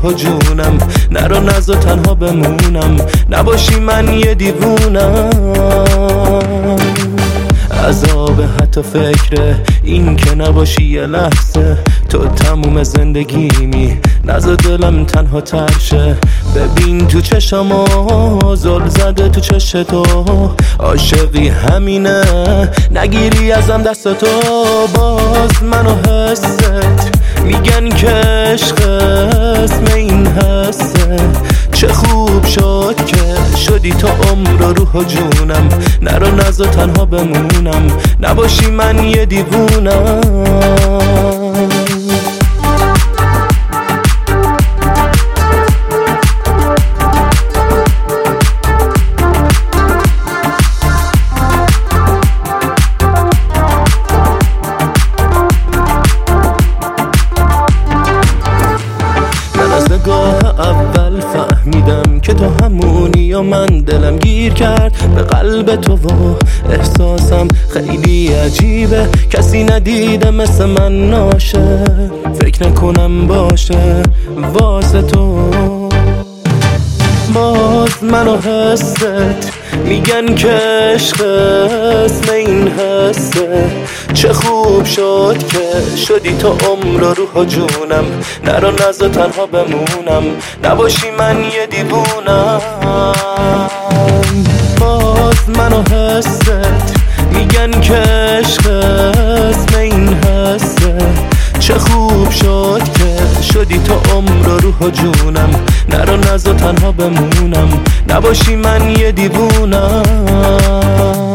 و جونم، نرو نزا تنها بمونم، نباشی من یه دیوونم. عذاب حتی فکره این که نباشی یه لحظه، تو تموم زندگیمی، نزا دلم تنها ترشه. ببین تو چشما زل زده تو چش تو، عاشقی همینه نگیری ازم دستتو. باز منو حست میگن که عشق اسم این حسه، چه خوب شد که شدی تو عمر و روح و جونم، نرو نزا تنها بمونم، نباشی من یه دیوونم. اول فهمیدم که تو همونی و من دلم گیر کرد به قلب تو و احساسم خیلی عجیبه، کسی ندیده مثل من ناشه، فکر نکنم باشه واسه تو. باز منو حست میگن که عشق اسم این حسه، چه خوب شد که شدی تو عمر و روح و جونم، نرو نزا تنها بمونم، نباشی من یه دیوونم. باز منو حست میگن که عشق اسم این حسه، چه خوب شد که شدی تو عمر و روح و جونم، نرو نزا تنها بمونم، نباشی من یه دیوونم.